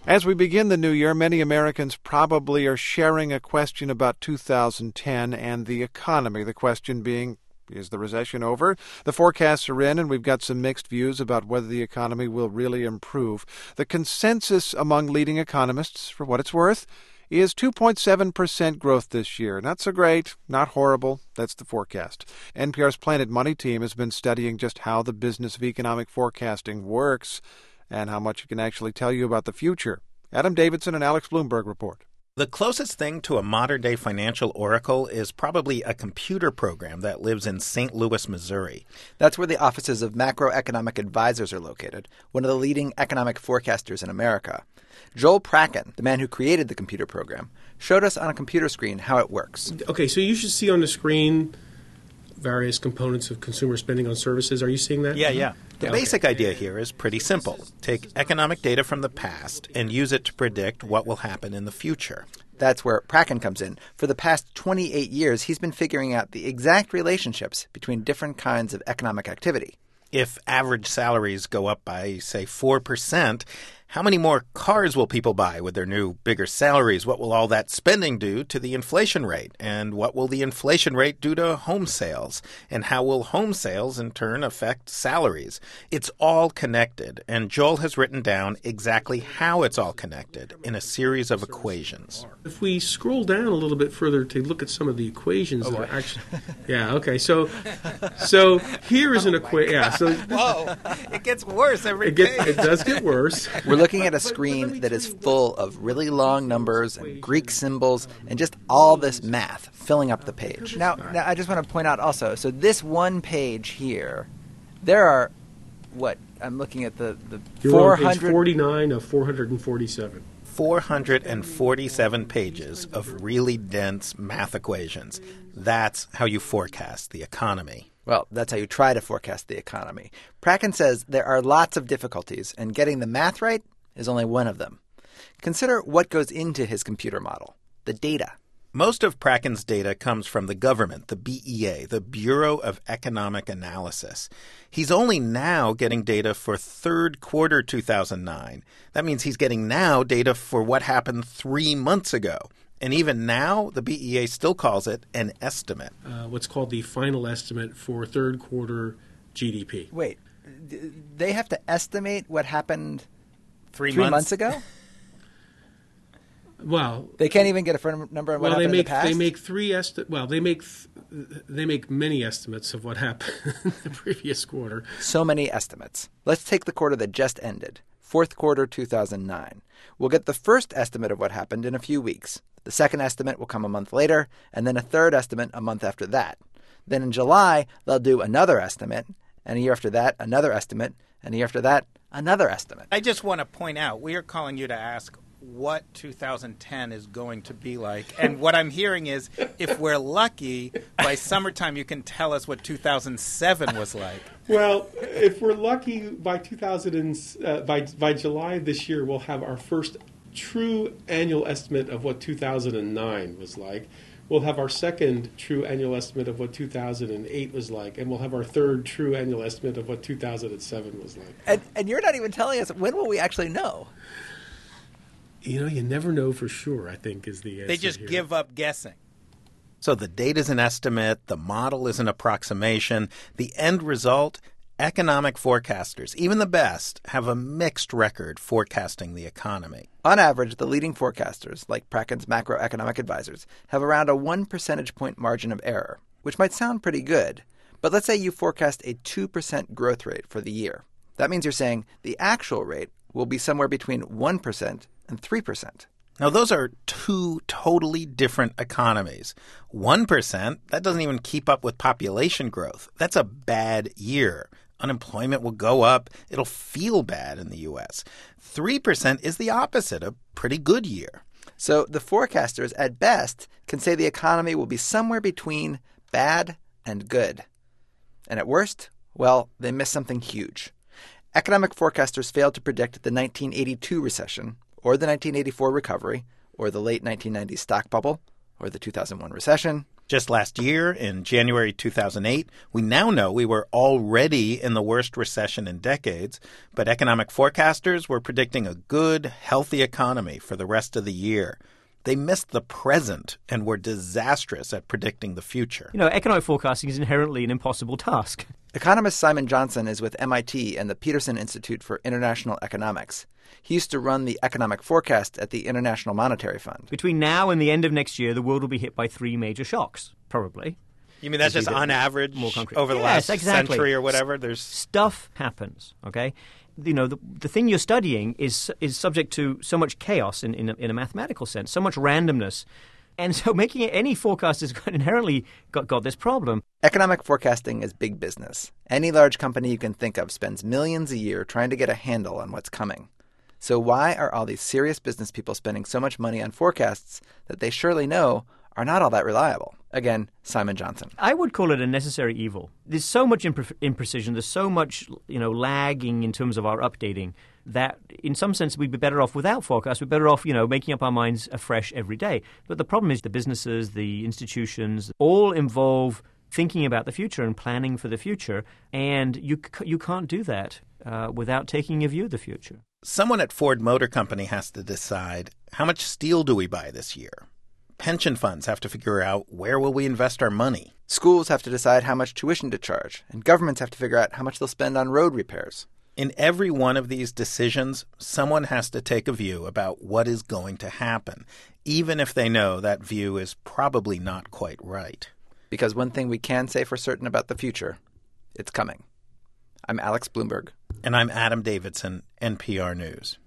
As we begin the new year, many Americans probably are sharing a question about 2010 and the economy. The question being, is the recession over? The forecasts are in, and we've got some mixed views about whether the economy will really improve. The consensus among leading economists, for what it's worth, is 2.7% growth this year. Not so great, not horrible. That's the forecast. NPR's Planet Money team has been studying just how the business of economic forecasting works and how much it can actually tell you about the future. Adam Davidson and Alex Blumberg report. The closest thing to a modern-day financial oracle is probably a computer program that lives in St. Louis, Missouri. That's where the offices of Macroeconomic Advisors are located, one of the leading economic forecasters in America. Joel Prakken, the man who created the computer program, showed us on a computer screen how it works. Okay, so you should see on the screen various components of consumer spending on services. Are you seeing that? Yeah. The basic idea here is pretty simple. Take economic data from the past and use it to predict what will happen in the future. That's where Prakken comes in. For the past 28 years, he's been figuring out the exact relationships between different kinds of economic activity. If average salaries go up by, say, 4%, how many more cars will people buy with their new, bigger salaries? What will all that spending do to the inflation rate? And what will the inflation rate do to home sales? And how will home sales, in turn, affect salaries? It's all connected, and Joel has written down exactly how it's all connected in a series of equations. If we scroll down a little bit further to look at some of the equations that are actually... Yeah, okay, so here is an equation... Yeah, so whoa, it gets worse every day. It does get worse. We're looking at a screen that is full of really long numbers and Greek symbols and just all this math filling up the page. Now I just want to point out also, so this one page here, there are, I'm looking at the You're 400... on page 49 of 447. 447 pages of really dense math equations. That's how you forecast the economy. Well, that's how you try to forecast the economy. Prakken says there are lots of difficulties, and getting the math right is only one of them. Consider what goes into his computer model, the data. Most of Prakken's data comes from the government, the BEA, the Bureau of Economic Analysis. He's only now getting data for third quarter 2009. That means he's getting now data for what happened 3 months ago. And even now, the BEA still calls it an estimate. What's called the final estimate for third quarter GDP. Wait, they have to estimate what happened 3 months ago? Well, they can't even get a firm number on what happened in the past? They make they make many estimates of what happened in the previous quarter. So many estimates. Let's take the quarter that just ended, fourth quarter 2009. We'll get the first estimate of what happened in a few weeks. The second estimate will come a month later, and then a third estimate a month after that. Then in July, they'll do another estimate, and a year after that, another estimate, and a year after that, another estimate. I just want to point out, we are calling you to ask what 2010 is going to be like. And what I'm hearing is, if we're lucky, by summertime you can tell us what 2007 was like. Well, if we're lucky, by by July of this year, we'll have our first true annual estimate of what 2009 was like. We'll have our second true annual estimate of what 2008 was like, and we'll have our third true annual estimate of what 2007 was like. And you're not even telling us, when will we actually know? You know, you never know for sure, I think, is the answer. They just here. give up guessing. So the data's an estimate, the model is an approximation, the end result, economic forecasters, even the best, have a mixed record forecasting the economy. On average, the leading forecasters, like Prakken's Macroeconomic Advisors, have around a 1 percentage point margin of error, which might sound pretty good. But let's say you forecast a 2% growth rate for the year. That means you're saying the actual rate will be somewhere between 1% and 3%. Now, those are two totally different economies. 1%, that doesn't even keep up with population growth. That's a bad year. Unemployment will go up. It'll feel bad in the U.S. 3% is the opposite, a pretty good year. So the forecasters, at best, can say the economy will be somewhere between bad and good. And at worst, well, they miss something huge. Economic forecasters failed to predict the 1982 recession, or the 1984 recovery, or the late 1990s stock bubble, or the 2001 recession, Just last year, in January 2008, we now know we were already in the worst recession in decades, but economic forecasters were predicting a good, healthy economy for the rest of the year. They missed the present and were disastrous at predicting the future. Economic forecasting is inherently an impossible task. Economist Simon Johnson is with MIT and the Peterson Institute for International Economics. He used to run the economic forecast at the International Monetary Fund. Between now and the end of next year, the world will be hit by 3 major shocks, probably. You mean that's just on average more concrete. over the last century or whatever? There's stuff happens, okay? The thing you're studying is subject to so much chaos in a mathematical sense, so much randomness. And so making any forecast has inherently got this problem. Economic forecasting is big business. Any large company you can think of spends millions a year trying to get a handle on what's coming. So why are all these serious business people spending so much money on forecasts that they surely know are not all that reliable? Again, Simon Johnson. I would call it a necessary evil. There's so much imprecision. There's so much, lagging in terms of our updating that in some sense we'd be better off without forecasts. We're better off, making up our minds afresh every day. But the problem is the businesses, the institutions, all involve thinking about the future and planning for the future. And you can't do that without taking a view of the future. Someone at Ford Motor Company has to decide, how much steel do we buy this year? Pension funds have to figure out, where will we invest our money? Schools have to decide how much tuition to charge, and governments have to figure out how much they'll spend on road repairs. In every one of these decisions, someone has to take a view about what is going to happen, even if they know that view is probably not quite right. Because one thing we can say for certain about the future, it's coming. I'm Alex Blumberg. And I'm Adam Davidson, NPR News.